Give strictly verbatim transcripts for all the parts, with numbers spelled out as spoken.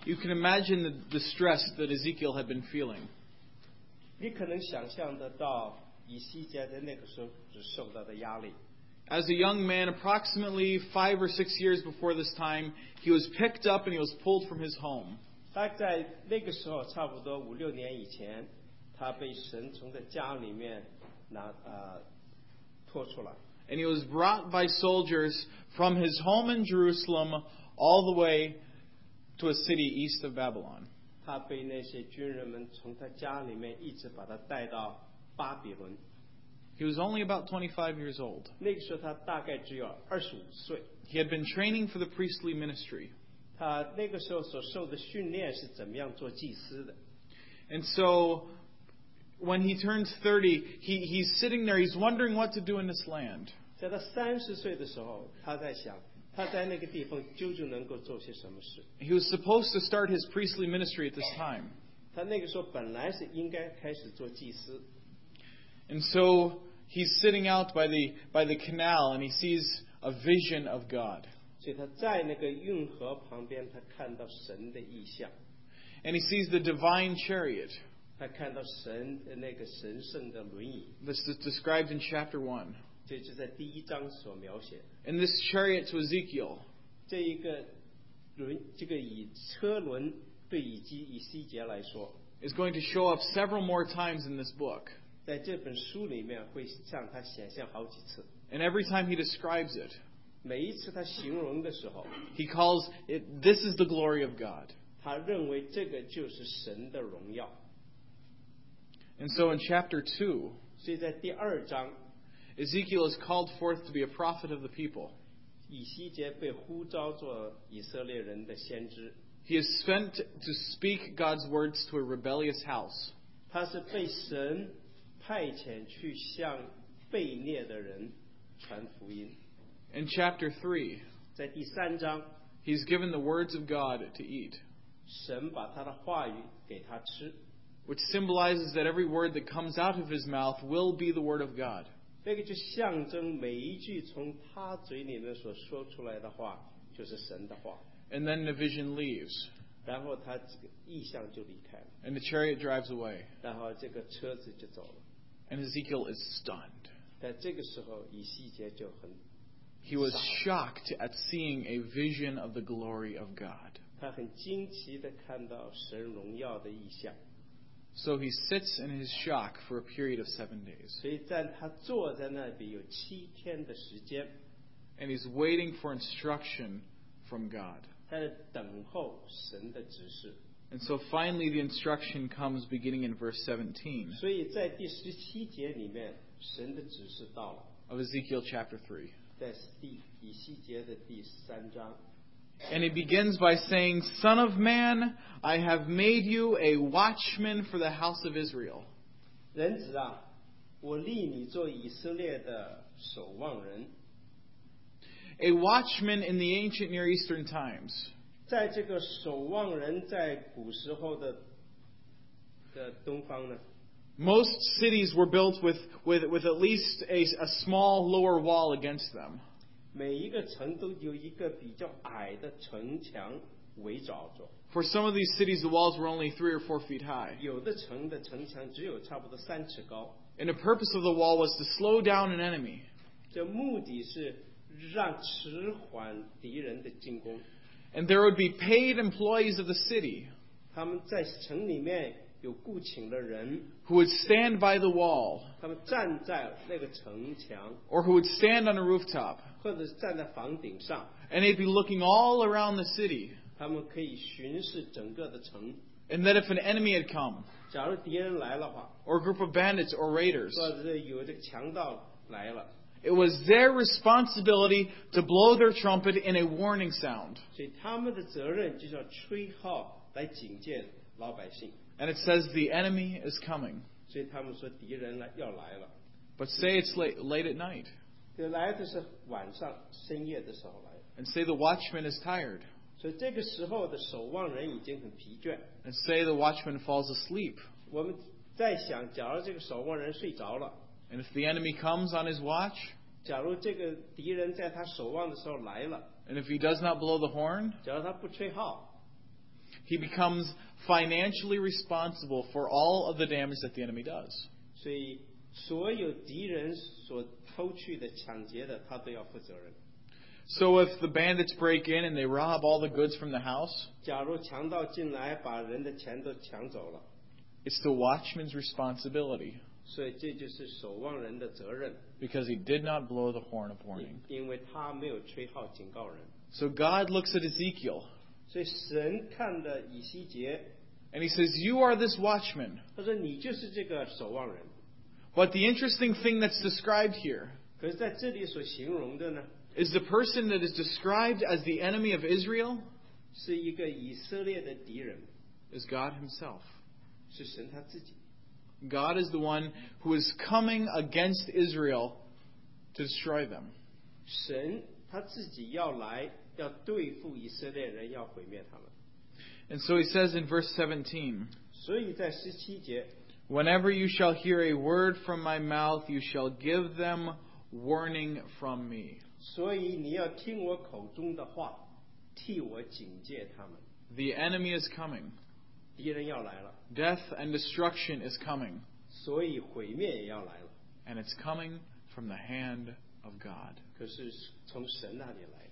You can imagine the distress that Ezekiel had been feeling. 你可能想象得到以西结在那个时候所受到的压力。 As a young man, approximately five or six years before this time, he was picked up and he was pulled from his home. 他在那个时候差不多五六年以前，他被神从在家里面拿呃拖出来。 And he was brought by soldiers from his home in Jerusalem all the way to a city east of Babylon. 他被那些军人们从他家里面一直把他带到巴比伦。 He was only about twenty-five years old. 那个时候他大概只有二十五岁。 He had been training for the priestly ministry. 他那个时候所受的训练是怎么样做祭司的。 And so, when he turns thirty, he, he's sitting there, he's wondering what to do in this land. 在他三十岁的时候，他在想，他在那个地方究竟能够做些什么事。 He was supposed to start his priestly ministry at this time. 他那个时候本来是应该开始做祭司。 And so, he's sitting out by the, by the canal and he sees a vision of God. 所以他在那个运河旁边，他看到神的意象。 And he sees the divine chariot. 他看到神的那个神圣的轮椅。 This is described in chapter one. 这是在第一章所描写。 And this chariot to Ezekiel. 这一个轮，这个以车轮对以及以西结来说 is going to show up several more times in this book. 在这本书里面会向他显现好几次。 And every time he describes it, 每一次他形容的时候 he calls it, this is the glory of God. 他认为这个就是神的荣耀。 And so in chapter two, 所以在第二章 Ezekiel is called forth to be a prophet of the people. 以西结被呼召做以色列人的先知。 He is sent to speak God's words to a rebellious house. 他是被神派遣去向被虐的人传福音。 In chapter three, 在第三章 he's given the words of God to eat, 神把他的话语给他吃， which symbolizes that every word that comes out of his mouth will be the word of God. 那个就象征每一句从他嘴里面所说出来的话就是神的话。 And then the vision leaves, 然后他这个意象就离开了， and the chariot drives away, 然后这个车子就走了。 and Ezekiel is stunned. 在这个时候，以西结就很 He was shocked at seeing a vision of the glory of God. 他很惊奇的看到神荣耀的意象。 So he sits in his shock for a period of seven days. 所以在他坐在那里有七天的时间， And he's waiting for instruction from God. 他在等候神的指示。 And so finally the instruction comes beginning in verse seventeen 所以在第十七节里面，神的指示到了， of Ezekiel chapter three. 在第以西结的第三章。 And he begins by saying, Son of man, I have made you a watchman for the house of Israel. 人子啊，我立你做以色列的守望人。 A watchman in the ancient Near Eastern times 在这个守望人在古时候的的东方呢， most cities were built with, with, with at least a, a small lower wall against them. 每一个城都有一个比较矮的城墙围绕着。 For some of these cities, the walls were only three or four feet high. 有的城的城墙只有差不多三尺高。 And the purpose of the wall was to slow down an enemy. 这目的是让迟缓敌人的进攻。 And there would be paid employees of the city 他们在城里面有雇请的人， who would stand by the wall 他们站在那个城墙， or who would stand on a rooftop. 或者是站在房顶上， And they'd be looking all around the city. 他们可以巡视整个的城。 And that if an enemy had come, 假如敌人来的话， or a group of bandits or raiders, 或者是有这个强盗来了， it was their responsibility to blow their trumpet in a warning sound. 所以他们的责任就是要吹号来警戒老百姓。 And it says the enemy is coming. 所以他们说敌人来要来了， But say it's late, late at night. 这来的是晚上深夜的时候来的。 And say the watchman is tired. 所以这个时候的守望人已经很疲倦。 And say the watchman falls asleep. 我们在想，假如这个守望人睡着了， And if the enemy comes on his watch, 假如这个敌人在他守望的时候来了， and if he does not blow the horn, 假如他不吹号， he becomes financially responsible for all of the damage that the enemy does. 所以所有敌人所偷去的、抢劫的，他都要负责任。 So if the bandits break in and they rob all the goods from the house, 假如强盗进来把人的钱都抢走了， it's the watchman's responsibility 所以这就是守望人的责任， because he did not blow the horn of warning. 因为他没有吹号警告人。 So God looks at Ezekiel 所以神看的以西结， and he says, "You are this watchman." 他说你就是这个守望人。 But the interesting thing that's described here 可是在这里所形容的呢， is the person that is described as the enemy of Israel 是一个以色列的敌人， is God himself. 是神他自己。 God is the one who is coming against Israel to destroy them. 神他自己要来，要对付以色列人，要毁灭他们。 And so he says in verse seventeen, 所以在十七节， "Whenever you shall hear a word from my mouth, you shall give them warning from me." 所以你要听我口中的话，替我警戒他们。 The enemy is coming. 敌人要来了， Death and destruction is coming. 所以毁灭也要来了。 And it's coming from the hand of God. 可是从神那里来的。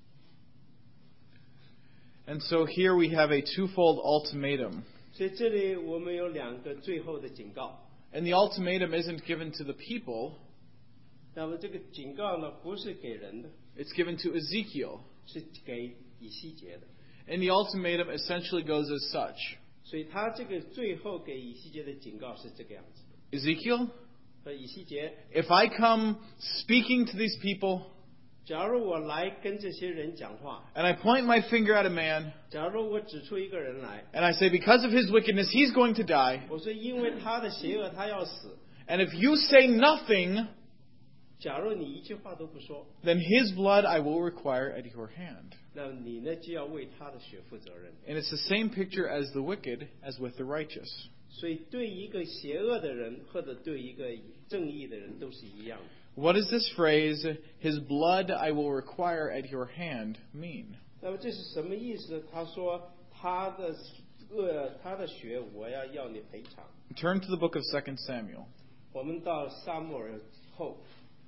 And so here we have a twofold ultimatum. 所以这里我们有两个最后的警告。 And the ultimatum isn't given to the people, 那么这个警告呢，不是给人的， it's given to Ezekiel. 是给以西结的。 And the ultimatum essentially goes as such. 所以他这个最后给以西结的警告是这个样子的。 Ezekiel, 说以西结， if I come speaking to these people, 假如我来跟这些人讲话， and I point my finger at a man, 假如我指出一个人来， and I say, because of his wickedness, he's going to die. 我说因为他的邪恶他要死。 And if you say nothing, 假如你一句话都不说， then his blood I will require at your hand. 那你呢就要为他的血负责任。 And it's the same picture as the wicked as with the righteous. 所以对一个邪恶的人或者对一个正义的人都是一样的。 What does this phrase, his blood I will require at your hand, mean? 那么这是什么意思？他说他的恶，他的血我要要你赔偿。 Turn to the book of Second Samuel. 我们到撒母耳后，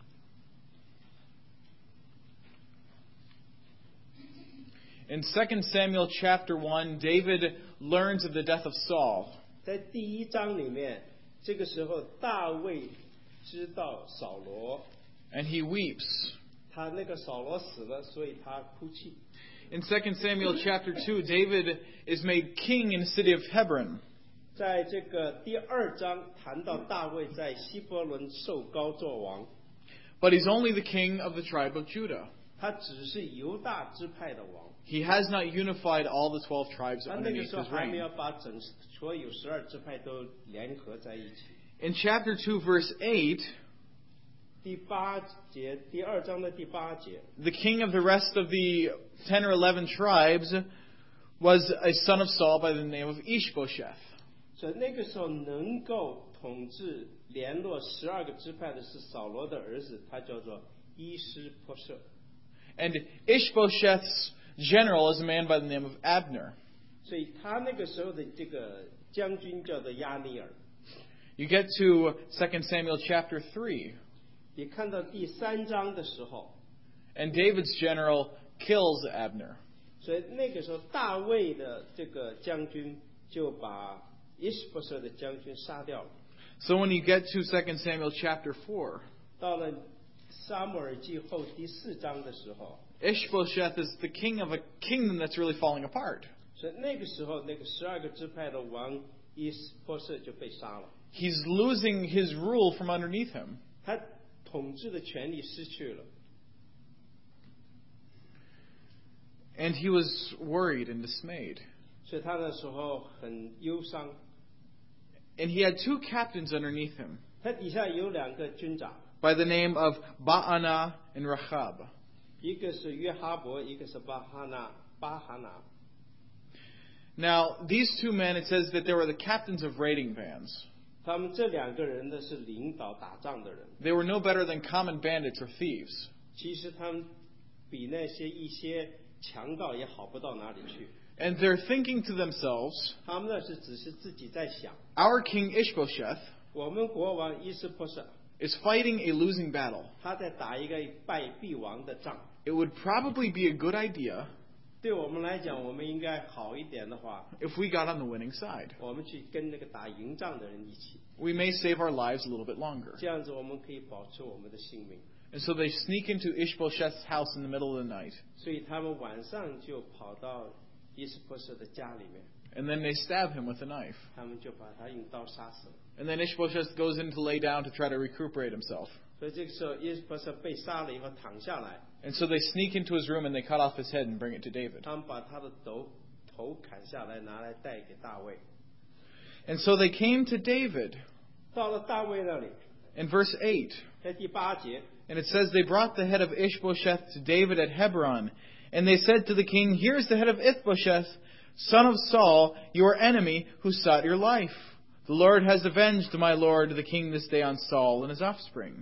In Second Samuel chapter one, David learns of the death of Saul. 在第一章里面，这个时候大卫知道扫罗， And he weeps. 他那个扫罗死了，所以他哭泣。 In Second Samuel chapter two, David is made king in the city of Hebron. 在这个第二章谈到大卫在希伯伦受膏作王， But he's only the king of the tribe of Judah. 他只是犹大支派的王， He has not unified all the twelve tribes 他那个 underneath 时候 his 还没有 reign. 把整所有十二支派都联合在一起。 In chapter two, verse eight, 第八节，第二章的第八节， the king of the rest of the ten or eleven tribes was a son of Saul by the name of Ishbosheth. 所以那个时候能够统治联络十二个支派的是扫罗的儿子，他叫做伊施波设。 And Ishbosheth's general is a man by the name of Abner. 所以他那个时候的这个将军叫做亚尼尔。 You get to Second Samuel chapter three, 你看到第三章的时候， and David's general kills Abner. 所以那个时候大卫的这个将军就把伊施波设的将军杀掉了。 So when you get to Second Samuel chapter four, 到了撒母耳记后第四章的时候， Ishbosheth is the king of a kingdom that's really falling apart. 所以那个时候那个十二个支派的王伊施波设就被杀了， He's losing his rule from underneath him. 他统治的权利失去了。 And he was worried and dismayed. 所以他那时候很忧伤。 And he had two captains underneath him 他底下有两个军长， by the name of Baana and Rahab. 一个是约哈伯，一个是巴哈纳巴哈拿。 Now, these two men, it says that they were the captains of raiding bands. 他们这两个人呢是领导打仗的人， They were no better than common bandits or thieves. 其实他们比那些一些强盗也好不到哪里去。 And they're thinking to themselves, 他们呢是只是自己在想， our king Ishbosheth 我们国王伊斯波设 is fighting a losing battle. 他在打一个败必亡的仗。 It would probably be a good idea 对我们来讲，我们应该好一点的话， if we got on the winning side. 我们去跟那个打赢仗的人一起， We may save our lives a little bit longer. 这样子我们可以保持我们的性命。 And so they sneak into Ishbosheth's house in the middle of the night. 所以他们晚上就跑到伊斯波设的家里面， And then they stab him with a knife. 他们就把他用刀杀死了。 And then Ishbosheth goes in to lay down to try to recuperate himself. 所以这个时候伊斯波设被杀了以后躺下来， And so they sneak into his room and they cut off his head and bring it to David. 他们把他的头头砍下来拿来带给大卫。 And so they came to David 到了大卫那里， in verse eight. 在第八节， And it says, they brought the head of Ishbosheth to David at Hebron. And they said to the king, here's the head of Ishbosheth, son of Saul, your enemy, who sought your life. The Lord has avenged my lord the king this day on Saul and his offspring.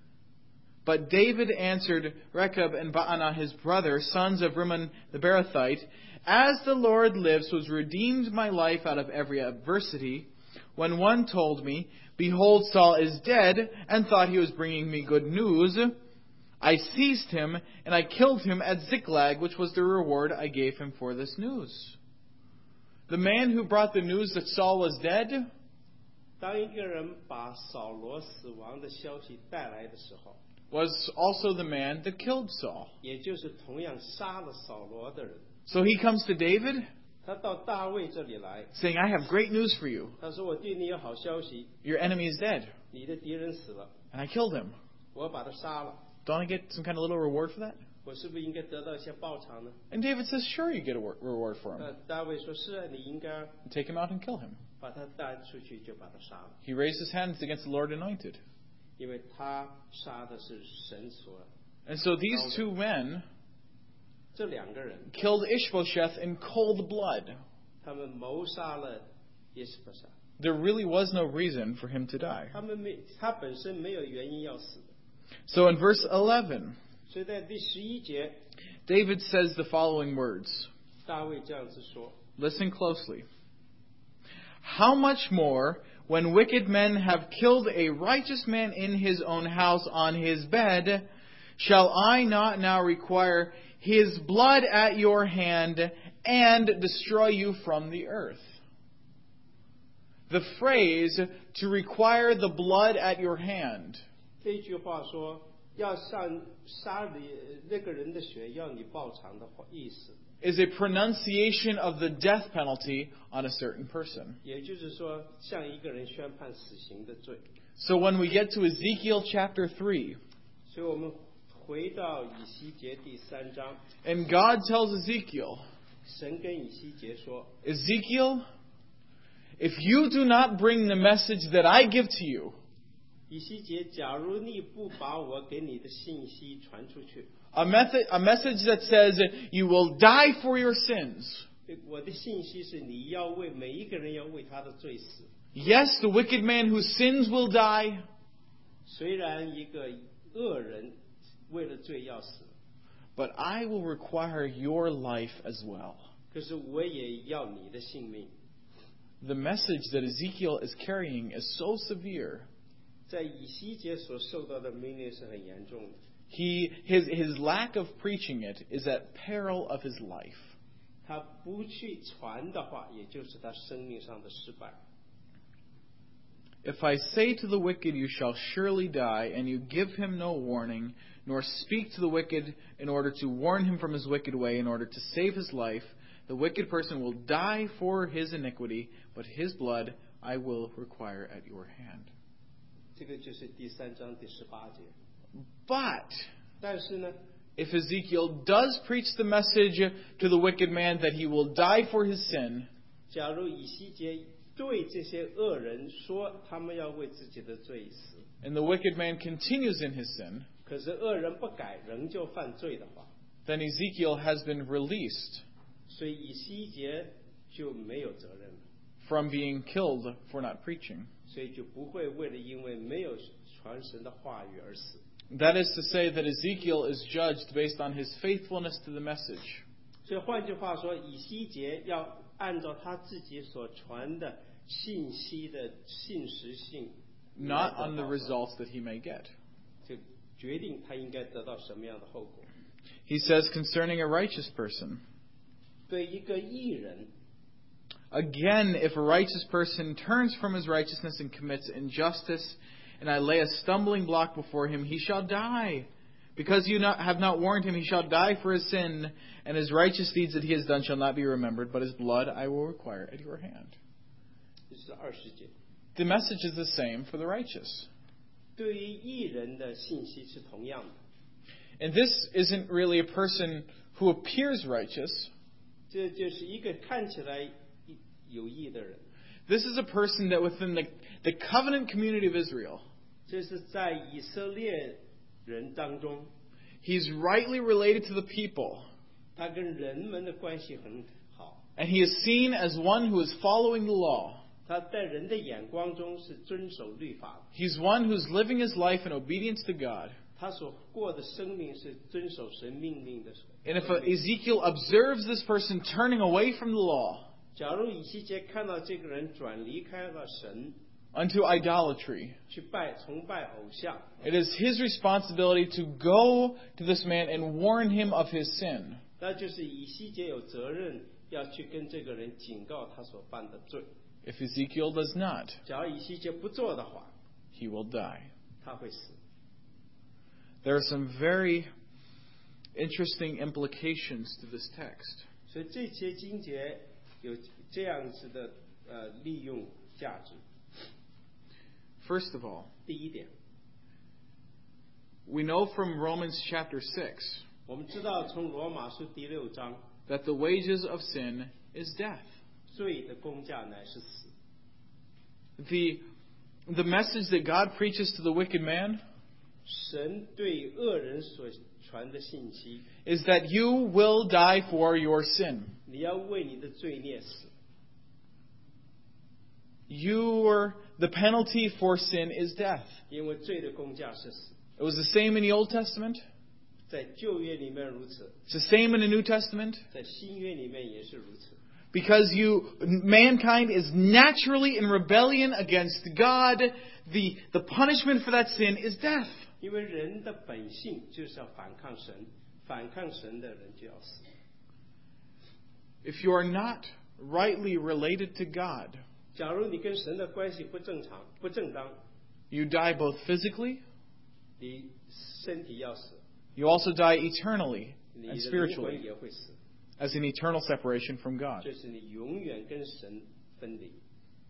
But David answered Rechab and Baanah his brother, sons of Rimmon the Beerothite, as the Lord lives, who has redeemed my life out of every adversity, when one told me, behold, Saul is dead, and thought he was bringing me good news, I seized him, and I killed him at Ziklag, which was the reward I gave him for this news. The man who brought the news that Saul was dead 当一个人把扫罗死亡的消息带来的时候， was also the man that killed Saul. 也就是同样杀了扫罗的人。 So he comes to David, 他到大卫这里来， saying, I have great news for you. 他说：“我对你有好消息， Your enemy is dead, 你的敌人死了， and I killed him. 我要把他杀了， Don't I get some kind of little reward for that? 我是不是应该得到一些报偿呢 And David says, sure, you get a wor- reward for？” 那 him. 大卫说：“是啊，你应该 Take him out and kill him. 把他带出去，就把他杀了， He raised his hands against the Lord anointed. 因为他杀的是神所。 And so these two men 这两个人， killed Ishbosheth in cold blood. 他们谋杀了耶斯波设， There really was no reason for him to die. 他们没，他本身没有原因要死的。 So in verse eleven, 所以在第十一节， David says the following words. 大卫这样子说。 Listen closely. How much more, when wicked men have killed a righteous man in his own house on his bed, shall I not now require his blood at your hand and destroy you from the earth? The phrase, to require the blood at your hand, 这句话说要上杀你那个人的血，要你报偿的话意思， is a pronunciation of the death penalty on a certain person. 也就是说向一个人宣判死刑的罪。 So when we get to Ezekiel chapter three, 所以我们回到以西结第三章， and God tells Ezekiel, 神跟以西结说， Ezekiel, if you do not bring the message that I give to you, 以西结，假如你不把我给你的信息传出去， a method, a message that says you will die for your sins. 我的信息是你要为每一个人要为他的罪死。 Yes, the wicked man whose sins will die, 虽然一个恶人为了罪要死， but I will require your life as well. 可是我也要你的性命。 The message that Ezekiel is carrying is so severe. 在以西结所受到的命令是很严重的。 He, his, his lack of preaching it is at peril of his life. 他不去传的话，也就是他生命上的失败。 If I say to the wicked, you shall surely die, and you give him no warning, nor speak to the wicked in order to warn him from his wicked way, in order to save his life, the wicked person will die for his iniquity, but his blood I will require at your hand. 这个就是第三章第十八节。 But 但是呢， if Ezekiel does preach the message to the wicked man that he will die for his sin, 假如以西结对这些恶人说他们要为自己的罪死， and the wicked man continues in his sin, 可是恶人不改，仍旧犯罪的话， then Ezekiel has been released 所以以西结就没有责任了， from being killed for not preaching. 所以就不会为了因为没有传神的话语而死。 That is to say that Ezekiel is judged based on his faithfulness to the message. 所以换句话说，以西结要按照他自己所传的信息的信实性 not on the results that he may get. 就决定他应该得到什么样的后果。 He says concerning a righteous person, 对一个义人， again, if a righteous person turns from his righteousness and commits injustice, and I lay a stumbling block before him, he shall die. Because you not, have not warned him, he shall die for his sin, and his righteous deeds that he has done shall not be remembered, but his blood I will require at your hand. 这是二十节。 The message is the same for the righteous. 对于义人的信息是同样的。 And this isn't really a person who appears righteous. 这就是一个看起来有义的人。 This is a person that within the, the covenant community of Israel, 这是在以色列人当中， he's rightly related to the people. 他跟人们的关系很好。 And he is seen as one who is following the law. 他在人的眼光中是遵守律法的。 He's one who's living his life in obedience to God. 他所过的生命是遵守神命令的。 And if Ezekiel observes this person turning away from the law 假如以西结看到这个人转离开了神， unto idolatry, 去拜崇拜偶像， it is his responsibility to go to this man and warn him of his sin. 那就是以西结有责任要去跟这个人警告他所犯的罪。 If Ezekiel does not, 假如以西结不做的话， he will die. 他会死。 There are some very interesting implications to this text. 所以这些经节有这样子的呃利用价值。 First of all, 第一点， we know from Romans chapter six 我们知道从罗马书第六章， that the wages of sin is death. 罪的工价乃是死。 The, the message that God preaches to the wicked man 神对恶人所传的信息， is that you will die for your sin. 你要为你的罪孽死。 Your, the penalty for sin is death. 因为罪的工价是死。 It was the same in the Old Testament. 在旧约里面如此， It's the same in the New Testament. 在新约里面也是如此。 Because you, mankind is naturally in rebellion against God. The, the punishment for that sin is death. 因为人的本性就是要反抗神，反抗神的人就要死。 If you are not rightly related to God, 假如你跟神的关系不正常、不正当， you die both physically, 你身体要死， you also die eternally 你 and 的灵 spiritually 魂也会死， as an eternal separation from God. 就是你永远跟神分离。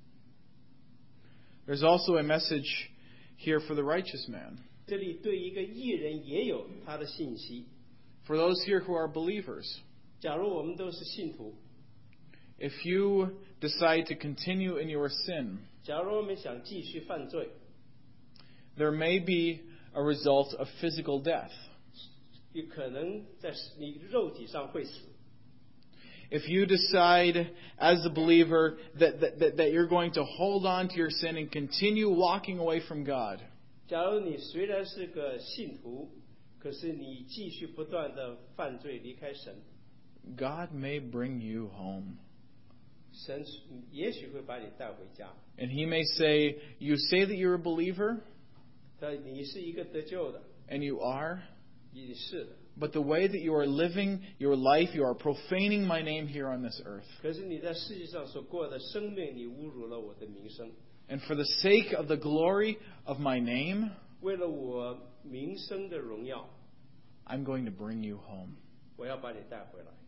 There's also a message here for the righteous man. 这里对一个义人也有他的信息。 For those here who are believers, 假如我们都是信徒， if you decide to continue in your sin, 假如我们想继续犯罪， there may be a result of physical death. 有可能在你肉体上会死。 If you decide as a believer that, that, that, that you're going to hold on to your sin and continue walking away from God, 假如你虽然是个信徒，可是你继续不断的犯罪离开神， God may bring you home. 神也许会把你带回家。 And He may say, you say that you're a believer, 但你是一个得救的， and you are, 你是的， but the way that you are living your life, you are profaning my name here on this earth. 可是你在世界上所过的生命，你侮辱了我的名声。 And for the sake of the glory of my name, 为了我名声的荣耀， I'm going to bring you home. 我要把你带回来。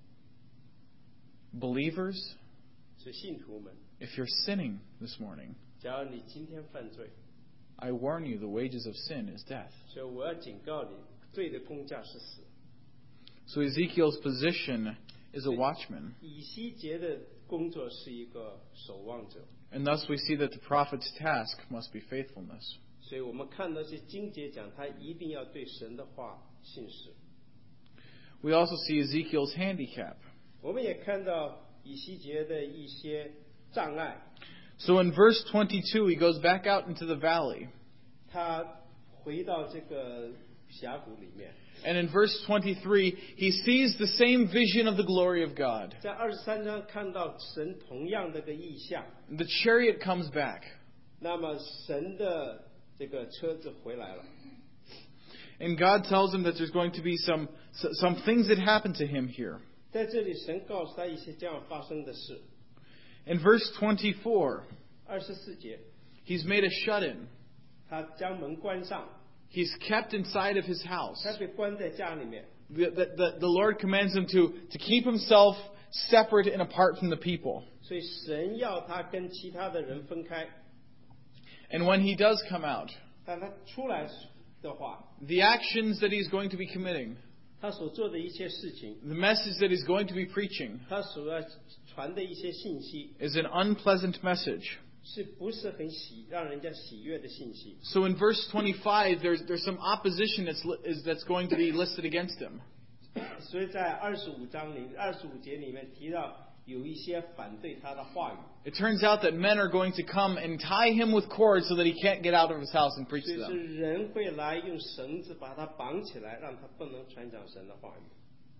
Believers, 是信徒们， if you're sinning this morning, 假如你今天犯罪， I warn you, the wages of sin is death. 所以我要警告你，罪的工价是死。 So Ezekiel's position is a watchman. 以西结的工作是一个守望者， And thus we see that the prophet's task must be faithfulness. 所以我们看到这经节讲，他一定要对神的话信实。 We also see Ezekiel's handicap. 我们也看到以西结的一些障碍。 So in verse twenty-two, he goes back out into the valley. 他回到这个峡谷里面。 And in verse twenty-three, he sees the same vision of the glory of God. 在二十三章看到神同样的个意象。 The chariot comes back. 那么神的这个车子回来了。 And God tells him that there's going to be some some things that happen to him here. 在这里，神告诉他一些将要发生的事。 In verse twenty-four, 二十四节， he's made a shut-in. 他将门关上。 He's kept inside of his house. 他被关在家里面。 The, the, the, the Lord commands him to, to keep himself separate and apart from the people. 所以神要他跟其他的人分开。 And when he does come out, 但他出来的话， the actions that he's going to be committing, 他所做的一切事情， the message that he's going to be preaching, 他所要传的一些信息， is an unpleasant message. 是不是很喜让人家喜悦的信息？ So in verse twenty-five, there's, there's some opposition that's, li- is, that's going to be listed against him. 所以在二十五章里、二十五节里面提到有一些反对他的话语。 It turns out that men are going to come and tie him with cords so that he can't get out of his house and preach 所 to 以是 them. 人会来用绳子把他绑起来，让他不能传讲神的话语。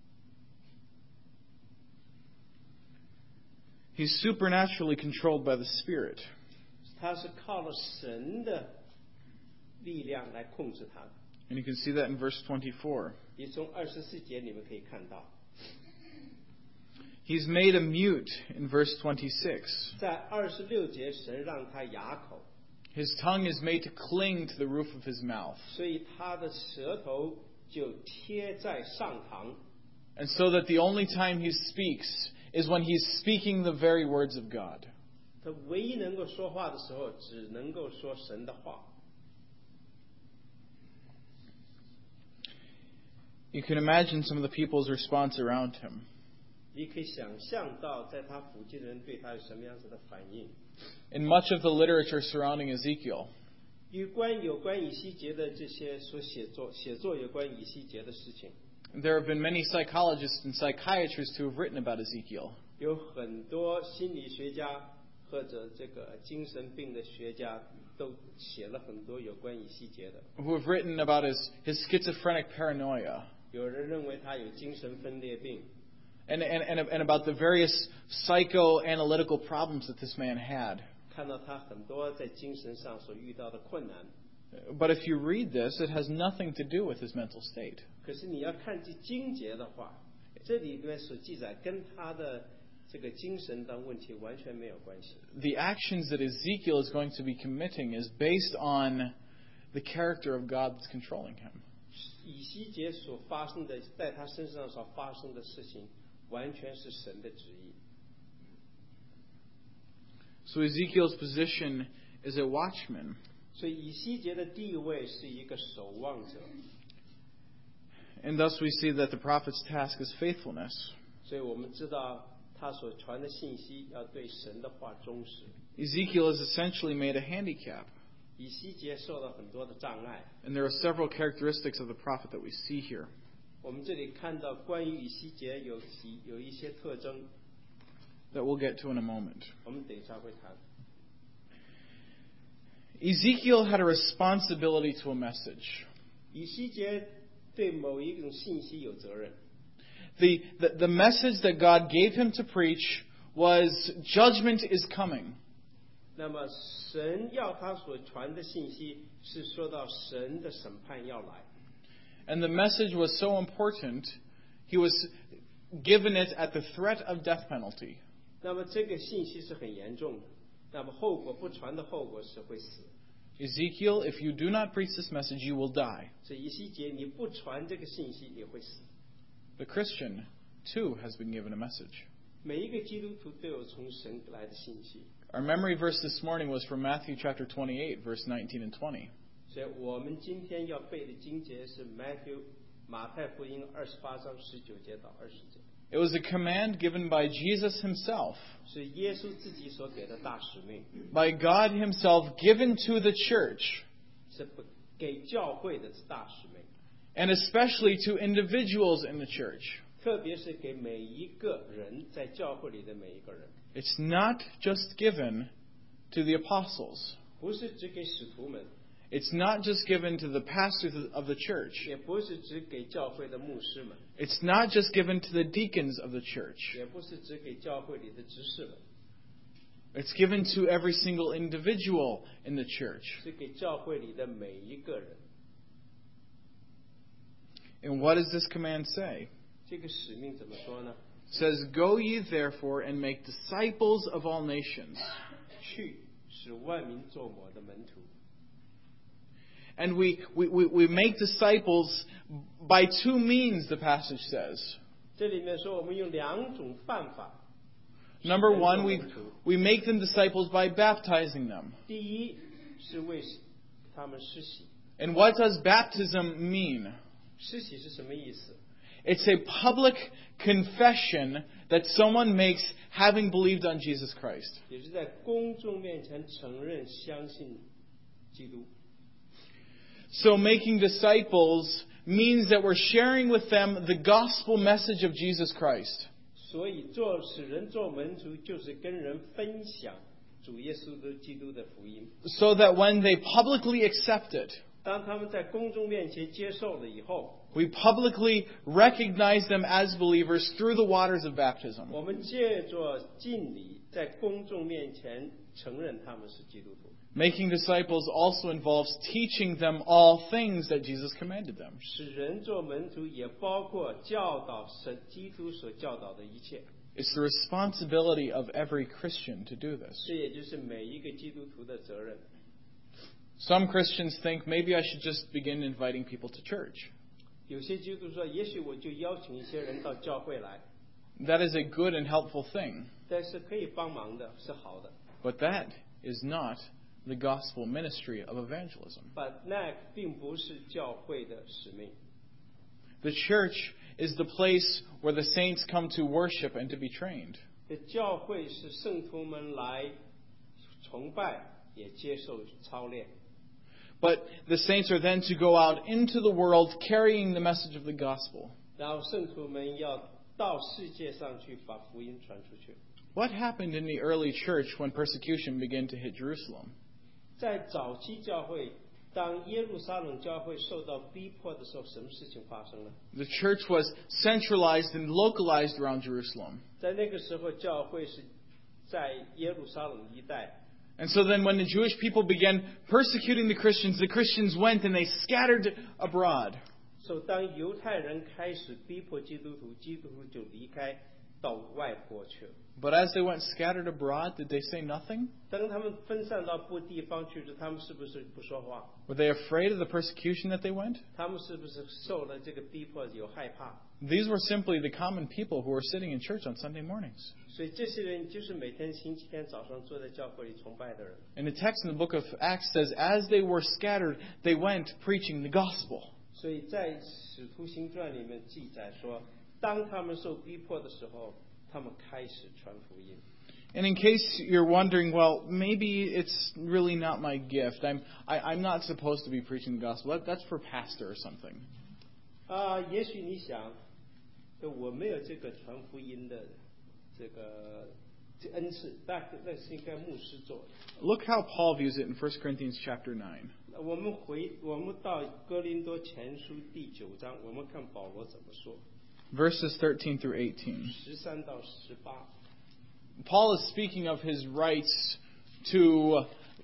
He's supernaturally controlled by the Spirit. 他是靠了神的力量来控制他的。 And you can see that in verse twenty-four. 也从二十四节里面可以看到， He's made a mute in verse twenty-six. 在二十六节，神让他哑口， His tongue is made to cling to the roof of his mouth. 所以他的舌头就贴在上膛， And so that the only time he speaks is when he's speaking the very words of God. 他唯一能够说话的时候，只能够说神的话。 You can imagine some of the people's response around him. 你可以想象到，在他附近的人对他有什么样子的反应。 In much of the literature surrounding Ezekiel, 有关有关以西结的这些所写作写作有关以西结的事情， there have been many psychologists and psychiatrists who have written about Ezekiel. 有很多心理学家或者这个精神病的学家都写了很多有关以西结的。 Who have written about his, his schizophrenic paranoia. 有人认为他有精神分裂病， And, and, and, and about the various psychoanalytical problems that this man had. 看到他很多在精神上所遇到的困难。 But if you read this, it has nothing to do with his mental state. 可是你要看这经节的话，这里面所记载跟他的这个精神的问题完全没有关系。 The actions that Ezekiel is going to be committing is based on the character of God that's controlling him. 以西结所发生的，在他身上所发生的事情，完全是神的旨意。 So Ezekiel's position is a watchman. 所以以西结的地位是一个守望者。 And thus we see that the prophet's task is faithfulness. 所以我们知道他所传的信息要对神的话忠实。 Ezekiel is essentially made a handicap. 以西结受到很多的障碍。 And there are several characteristics of the prophet that we see here. 我们这里看到关于以西结有几有一些特征， That we'll get to in a moment. 我们等一下会谈。 Ezekiel had a responsibility to a message. 以西结对某一种信息有责任。 The, the, the message that God gave him to preach was judgment is coming. 那么神要他所传的信息是说到神的审判要来。 And the message was so important, he was given it at the threat of death penalty. 那么这个信息是很严重的，那么后果不传的后果是会死。 Ezekiel, if you do not preach this message, you will die. 所以以西结你不传这个信息，你会死。 The Christian, too, has been given a message. 每一个基督徒都有从神来的信息。 Our memory verse this morning was from Matthew chapter twenty-eight, verse nineteen and twenty. 所以我们今天要背的经节是 Matthew 马太福音二十八章十九节到二十节。 It was a command given by Jesus himself, 是耶稣自己所给的大使命， by God himself given to the church, 是不给教会的大使命， and especially to individuals in the church. 特别是给每一个人在教会里的每一个人， It's not just given to the apostles. 不是只给使徒们， It's not just given to the pastors of the church. 也不是只给教会的牧师们， It's not just given to the deacons of the church. 也不是只给教会里的执事们， It's given to every single individual in the church. 是给教会里的每一个人。 And what does this command say? 这个使命怎么说呢？ It says, "Go ye therefore and make disciples of all nations." 去使万民作我的门徒。 And we, we, we, we make disciples by two means, the passage says. 这里面说我们用两种办法。 Number 使人做 one, we, 门徒 we make them disciples by baptizing them. 第一是为他们施洗。 And what does baptism mean? 施洗是什么意思？ It's a public confession that someone makes having believed on Jesus Christ. 也是在公众面前承认相信基督。 So making disciples means that we're sharing with them the gospel message of Jesus Christ. 所以做使人做门徒，就是跟人分享主耶稣的基督的福音。 So that when they publicly accept it, 当他们在公众面前接受了以后， we publicly recognize them as believers through the waters of baptism. 我们借着敬礼，在公众面前承认他们是基督徒。 Making disciples also involves teaching them all things that Jesus commanded them. 使人做门徒，也包括教导神基督所教导的一切。 It's the responsibility of every Christian to do this. 这也就是每一个基督徒的责任。 Some Christians think maybe I should just begin inviting people to church. 有些基督徒说，也许我就邀请一些人到教会来， That is a good and helpful thing. 但是可以帮忙的，是好的。 But that is not the gospel ministry of evangelism. 但那并不是教会的使命。 The church is the place where the saints come to worship and to be trained. 这教会是圣徒们来崇拜，也接受操练。 But the saints are then to go out into the world carrying the message of the gospel. 然后圣徒们要到世界上去把福音传出去。 What happened in the early church when persecution began to hit Jerusalem? 在早期教会，当耶路撒冷教会受到逼迫的时候，什么事情发生了？ The church was centralized and localized around Jerusalem. 在那个时候，教会是在耶路撒冷一带。 And so then when the Jewish people began persecuting the Christians, the Christians went and they scattered abroad. 所以当犹太人开始逼迫基督徒，基督徒就离开到外国去了。 But as they went scattered abroad, did they say nothing? 当他们分散到不地方去时，他们是不是不说话？ Were they afraid of the persecution that they went? 他们是不是受了这个逼迫有害怕？ These were simply the common people who were sitting in church on Sunday mornings. 所以这些人就是每天星期天早上坐在教会里崇拜的人。 And the text in the book of Acts says, as they were scattered, they went preaching the gospel. 所以在《使徒行传》里面记载说，当他们受逼迫的时候，他们开始传福音。 And in case you're wondering, well, maybe it's really not my gift. I'm, I, I'm not supposed to be preaching the gospel. That, that's for pastor or something. 啊，也许你想，我没有这个传福音的这个这恩赐，那那是应该牧师做的。 Look how Paul views it in First Corinthians chapter nine. 我们回我们到哥林多前书第九章，我们看保罗怎么说。 Verses thirteen through eighteen. 十三到十八。 Paul is speaking of his rights to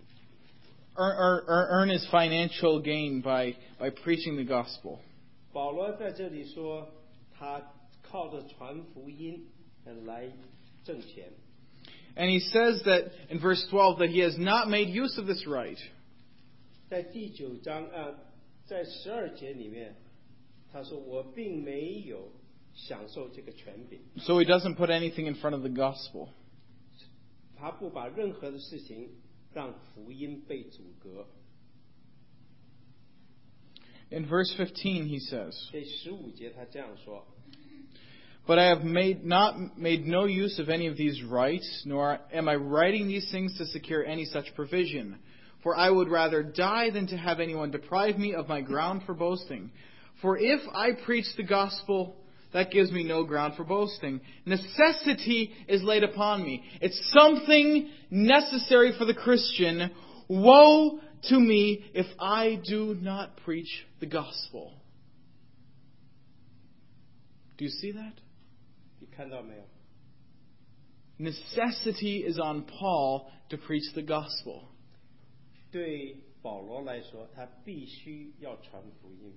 earn, earn, earn his financial gain by, by preaching the gospel. 保罗在这里说，他靠着传福音来挣钱。 And he says that in verse twelve that he has not made use of this right. 在第九章啊，在十二节里面，他说我并没有享受这个权柄。 So he doesn't put anything in front of the gospel. 他不把任何的事情让福音被阻隔。 In verse fifteen he says, 第十五节他这样说。 But I have made not made no use of any of these rights, nor am I writing these things to secure any such provision. For I would rather die than to have anyone deprive me of my ground for boasting. For if I preach the gospel, that gives me no ground for boasting. Necessity is laid upon me. It's something necessary for the Christian. Woe to me if I do not preach the gospel. Do you see that? 你看到没有？ Necessity is on Paul to preach the gospel. 对保罗来说，他必须要传福音。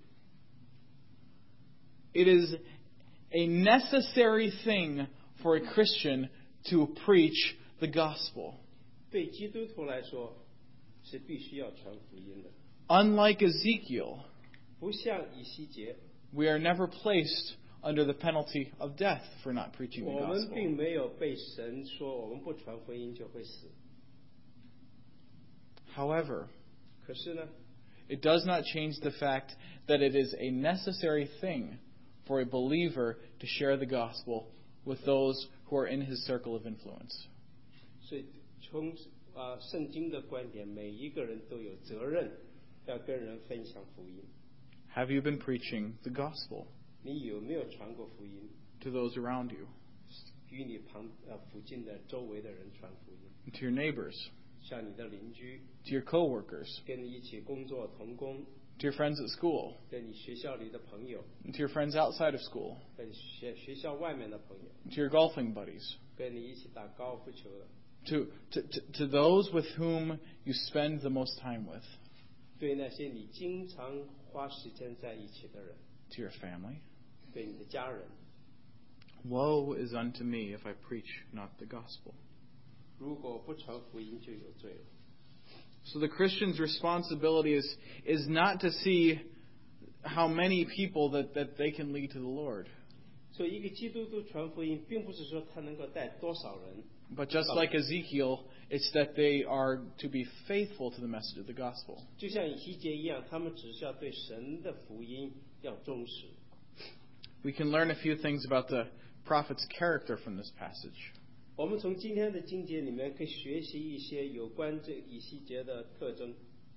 It is a necessary thing for a Christian to preach the gospel. 对基督徒来说，是必须要传福音的。 Unlike Ezekiel, 不像以西结， we are never placed under the penalty of death for not preaching the 我们并 gospel. 没有被神说我们不传福音就会死。 However, 可是呢， it does not change the fact that it is a necessary thing for a believer to share the gospel with those who are in his circle of influence. 所以从啊、呃、圣经的观点，每一个人都有责任要跟人分享福音。 Have you been preaching the gospel 你有没有传过福音？ to those around you, 与你旁呃附近的周围的人传福音， to your neighbors, 像你的邻居， to your coworkers, 跟你一起工作同工， to your friends at school, 跟你学校里的朋友， and to your friends outside of school, 跟学学校外面的朋友， to your golfing buddies, 跟你一起打高尔夫球的， to, to, to, to those with whom you spend the most time with, 对那些你经常花时间在一起的人， to your family. 对你的家人。 Woe is unto me if I preach not the gospel. 如果不传福音，就有罪了。 So the Christian's responsibility is, is not to see how many people that, that they can lead to the Lord. 所以，一个基督徒传福音，并不是说他能够带多少人， But just like Ezekiel, it's that they are to be faithful to the message of the gospel. 就像以西结一样，他们只是要对神的福音要忠实。 We can learn a few things about the prophet's character from this passage. 我们从今天的经节里面可以学习一些有关这以西结的特征。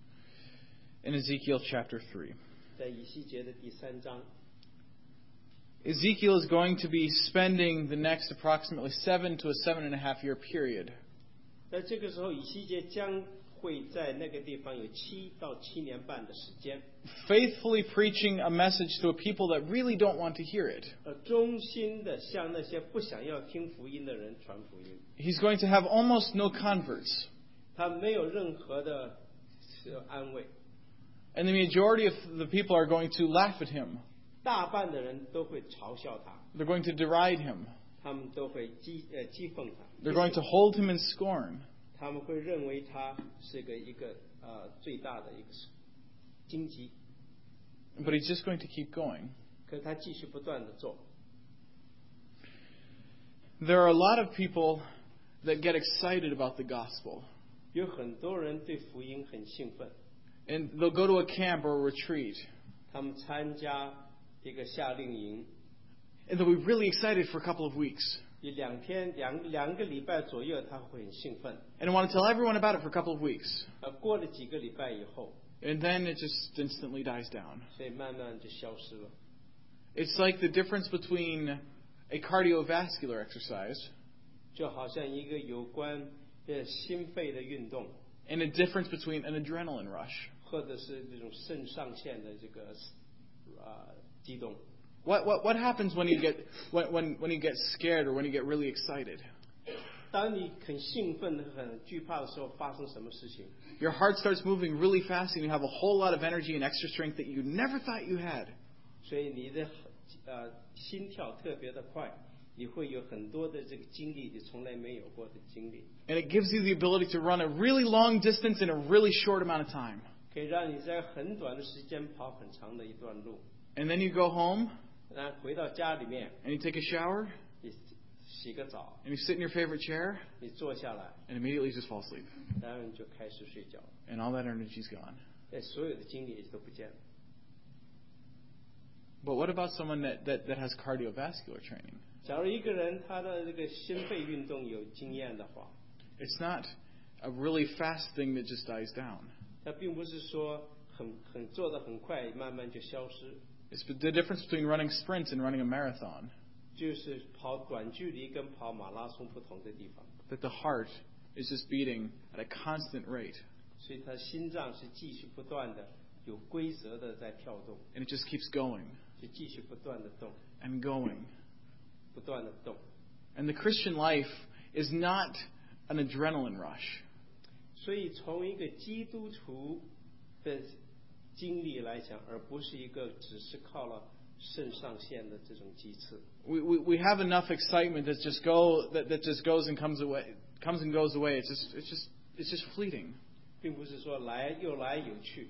In Ezekiel chapter three, 在以西结的第三章， Ezekiel is going to be spending the next approximately seven to a seven and a half year period 在这个时候，以西结将会在那个地方有七到七年半的时间， faithfully preaching a message to a people that really don't want to hear it. 呃，忠心的向那些不想要听福音的人传福音。 He's going to have almost no converts. 他没有任何的呃安慰， And the majority of the people are going to laugh at him. 大半的人都会嘲笑他， They're going to deride him. 他们都会讥呃讥讽他， They're going to hold him in scorn. 他们会认为他是个一个呃最大的一个荆棘， But he's just going to keep going. 可是他继续不断的做。 There are a lot of people that get excited about the gospel. 有很多人对福音很兴奋， And they'll go to a camp or a retreat. 他们参加一个夏令营， And they'll be really excited for a couple of weeks. 有两天两两个礼拜左右，他会很兴奋。 And want to tell everyone about it for a couple of weeks. 呃，过了几个礼拜以后， And then it just instantly dies down. 所以慢慢就消失了。 It's like the difference between a cardiovascular exercise 就好像一个有关呃心肺的运动， and a difference between an adrenaline rush. 或者是这种肾上腺的这个啊、呃、激动。 What, what, what happens when you get when, when, when you get scared or when you get really excited? 当你很兴奋、很惧怕的时候，发生什么事情？ Your heart starts moving really fast and you have a whole lot of energy and extra strength that you never thought you had. 所以你的呃心跳特别的快，你会有很多的这个经历，你从来没有过的经历， And it gives you the ability to run a really long distance in a really short amount of time. 可以让你在很短的时间跑很长的一段路。 And then you go home 然后回到家里面， and you take a shower 你洗个澡， and you sit in your favorite chair 你坐下来， and immediately you just fall asleep. 然后你就开始睡觉， And all that energy's gone. 那所有的精力也都不见了。 But what about someone that, that, that has cardiovascular training? 假如一个人他的这个心肺运动有经验的话， It's not a really fast thing that just dies down. 他并不是说很很做的很快，慢慢就消失。 It's the difference between running sprints and running a marathon. 就是跑短距离跟跑马拉松不同的地方， That the heart is just beating at a constant rate. 所以他心脏是继续不断的有规则的在跳动， And it just keeps going 就继续不断的动， and going. 不断的动。 And the Christian life is not an adrenaline rush. 所以从一个基督徒的经历来讲，而不是一个只是靠了肾上腺的这种鸡翅。 We, we, we have enough excitement that just go that, that just goes and comes away comes and goes away. It's just it's just it's just fleeting. 并不是说来又来又去，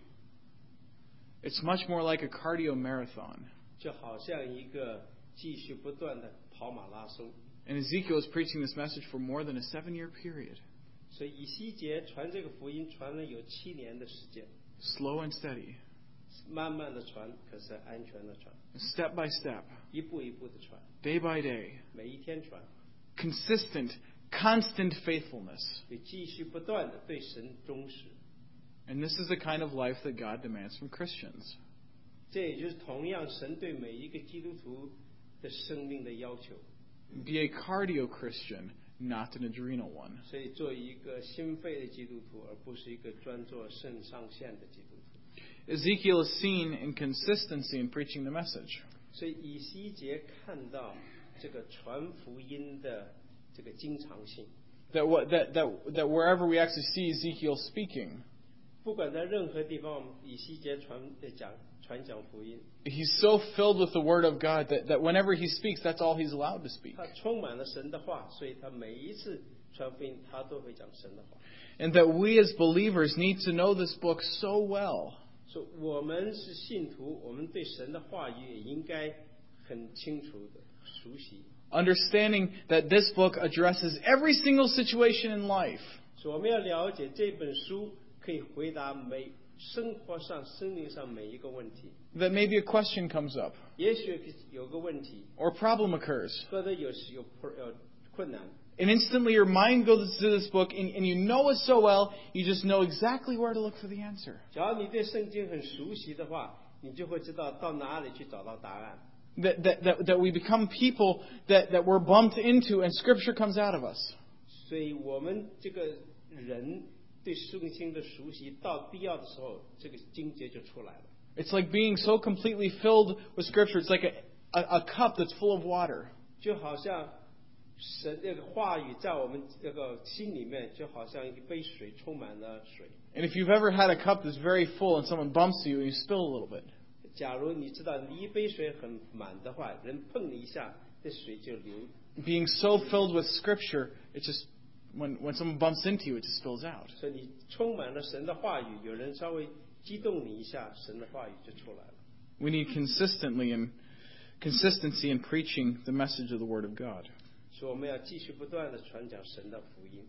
It's much more like a cardio marathon. 就好像一个继续不断的跑马拉松。 And Ezekiel is preaching this message for more than a seven-year period. 所以以西结传这个福音传了有七年的时间， Slow and steady. 慢慢的传，可是安全的传， Step by step. 一步一步的传， Day by day. 每一天传， Consistent, constant faithfulness. 就继续不断的对神忠实。 And this is the kind of life that God demands from Christians. 这也就是同样神对每一个基督徒的生命的要求。 Be a cardio Christian, not an adrenal one. 所以做一个心肺的基督徒，而不是一个专做肾上腺的基督徒。 Ezekiel is seen in consistency in preaching the message. 所以以西结看到这个传福音的这个经常性， That, what, that, that, that wherever we actually see Ezekiel speaking, 不管在任何地方，我们以西结传讲传讲福音， he's so filled with the Word of God that, that whenever he speaks, that's all he's allowed to speak. 他充满了神的话，所以他每一次传福音，他都会讲神的话。 And that we as believers need to know this book so well. 所以我们是信徒，我们对神的话语也应该很清楚的熟悉。 Understanding that this book addresses every single situation in life. 所以我们要了解这本书可以回答每生活上、生命上每一个问题。 That maybe a question comes up 也许有个问题， or a problem occurs. 或者有时有有困难， And instantly your mind goes to this book and, and you know it so well, you just know exactly where to look for the answer. 假如你对圣经很熟悉的话，你就会知道到哪里去找到答案。 That, that, that, that we become people that, that we're bumped into and Scripture comes out of us. 所以我们这个人对圣经的熟悉，到必要的时候，这个经节就出来了。 It's like being so completely filled with Scripture. It's like a, a, a cup that's full of water. 就好像神这个话语在我们这个心里面，就好像一杯水充满了水。 And if you've ever had a cup that's very full and someone bumps you and you spill a little bit, 假如你知道你一杯水很满的话，人碰你一下，这水就流。 being so filled with Scripture, it just, when, when someone bumps into you, it just spills out. 所以你充满了神的话语，有人稍微激动你一下，神的话语就出来了。 We need consistently and consistency in preaching the message of the Word of God. 所以我们要继续不断的传讲神的福音。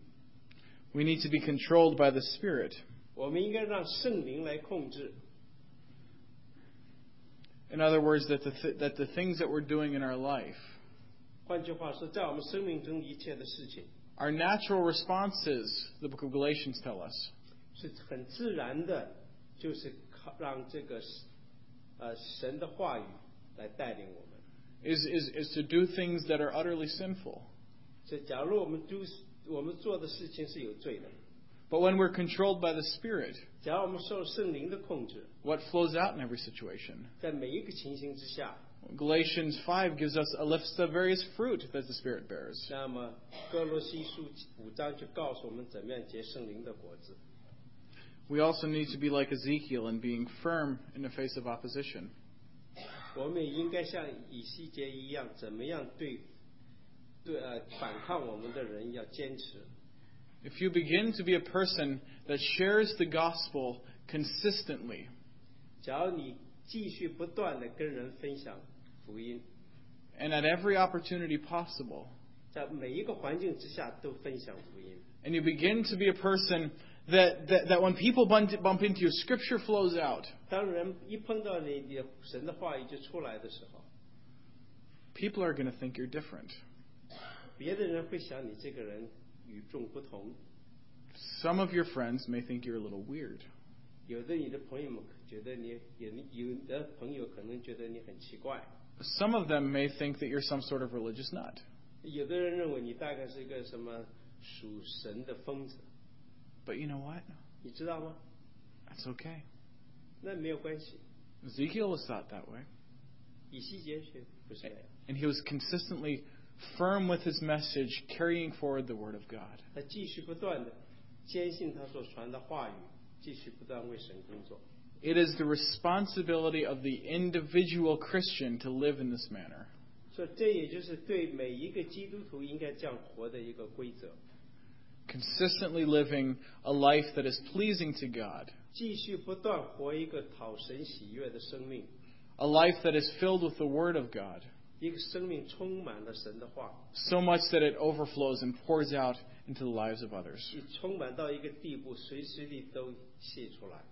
We need to be controlled by the Spirit. 我们应该让圣灵来控制。 In other words, that the, th- that the things that we're doing in our life, 换句话说，在我们生命中一切的事情， our natural responses, the book of Galatians tell us, 是很自然的，就是靠让这个呃神的话语来带领我们。 is, is, is to do things that are utterly sinful. 所以，假如我们都我们做的事情是有罪的， But when we're controlled by the Spirit, 假如我们受圣灵的控制， what flows out in every situation? 在每一个情形之下， Galatians five gives us a list of various fruit that the Spirit bears. 那么哥罗西书五章就告诉我们怎么样结圣灵的果子。 We also need to be like Ezekiel in being firm in the face of opposition. 我们也应该像以西结一样，怎么样对对呃反抗我们的人要坚持。 If you begin to be a person that shares the gospel consistently, 假如你继续不断的跟人分享福音， and at every opportunity possible, 在每一个环境之下都分享福音， and you begin to be a person that, that, that when people bump, bump into you, Scripture flows out. 当人一碰到你，你的神的话语就出来的时候， People are going to think you're different. 别的人会想你这个人与众不同。 Some of your friends may think you're a little weird. 有的你的朋友们觉得你，有有的朋友可能觉得你很奇怪， Some of them may think that you're some sort of religious nut. 有的人认为你大概是一个什么属神的疯子。 But you know what? 你知道吗？ That's okay. 那没有关系。 Ezekiel was thought that way. 以西结却不是那样， And he was consistently firm with his message, carrying forward the word of God. 他继续不断的坚信他所传的话语，继续不断为神工作。 It is the responsibility of the individual Christian to live in this manner. 所以这也就是对每一个基督徒应该这样活的一个规则。 Consistently living a life that is pleasing to God. 继续不断活一个讨神喜悦的生命， A life that is filled with the word of God. 一个生命充满了神的话， So much that it overflows and pours out into the lives of others. 你充满到一个地步，随时地都泄出来。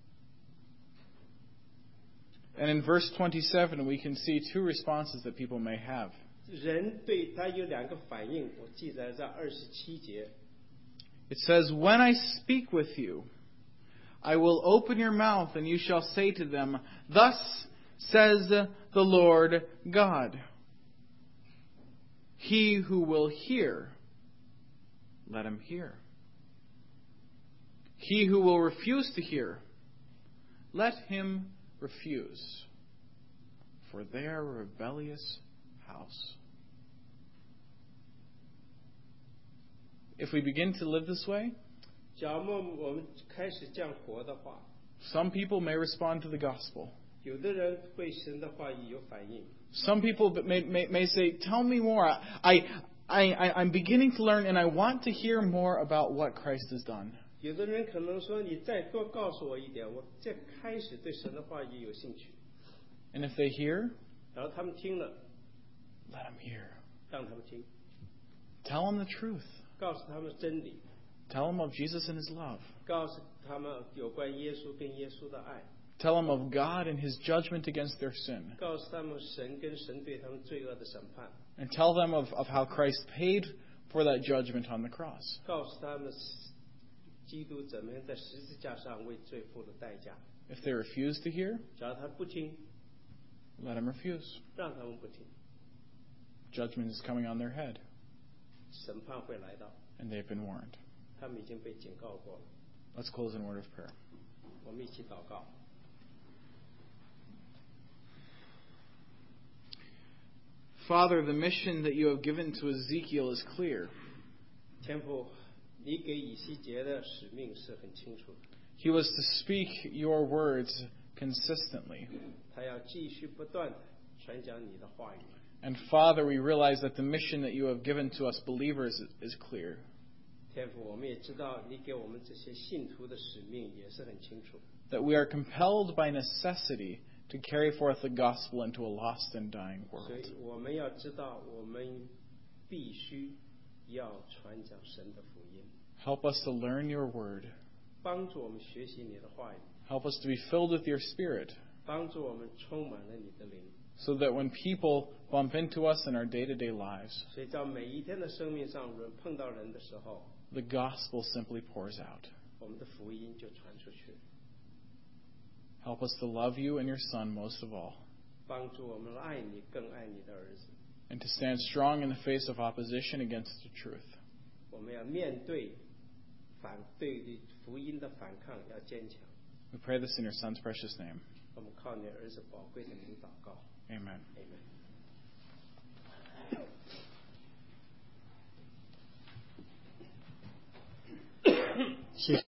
And in verse twenty-seven, we can see two responses that people may have. 人对他有两个反应，我记载在二十七节。 It says, When I speak with you, I will open your mouth, and you shall say to them, Thus says the Lord God. He who will hear, let him hear. He who will refuse to hear, let him refuse. For they are a rebellious house. If we begin to live this way, 假如我们开始这样活的话， some people may respond to the gospel. 有的人对神的话语有反应， Some people may, may, may say, Tell me more. I, I, I, I'm beginning to learn and I want to hear more about what Christ has done. 有的人可能说你再多告诉我一点，我再开始对神的话语有兴趣。 And if they hear, 然后他们听了， let them hear. 让他们听， Tell them the truth. 告诉他们真理， Tell them of Jesus and His love. 告诉他们有关耶稣跟耶稣的爱， Tell them of God and His judgment against their sin. 告诉他们神跟神对他们罪恶的审判， And tell them of, of how Christ paid for that judgment on the cross. 告诉他们基督怎么样在十字架上为罪付了代价。 If they refuse to hear, 假如他不听， let them refuse. 让他们不听， Judgment is coming on their head, 审判会来到， and they've been warned. 他们已经被警告过了。 Let's close in a word of prayer. 我们一起祷告。 Father, the mission that you have given to Ezekiel is clear. 天父，你给以西结的使命是很清楚的， He was to speak your words consistently. 他要继续不断的传讲你的话语。 And Father, we realize that the mission that you have given to us believers is clear. 天父，我们也知道你给我们这些信徒的使命也是很清楚， That we are compelled by necessity to carry forth the gospel into a lost and dying 所 world. 以我们要知道，我们必须要传讲神的福音， Help us to learn your word. 帮助我们学习你的话语， Help us to be filled with your spirit, 帮助我们充满了你的灵。 so that when people bump into us in our day-to-day lives, 所以在每一天的生命上，人碰到人的时候， the gospel simply pours out. 我们的福音就传出去， Help us to love you and your Son most of all, 帮助我们爱你，更爱你的儿子。 and to stand strong in the face of opposition against the truth. 我们要面对反对的福音的反抗，要坚强。 We pray this in your Son's precious name. 我们靠你儿子宝贵的名祷告。 Amen. Amen.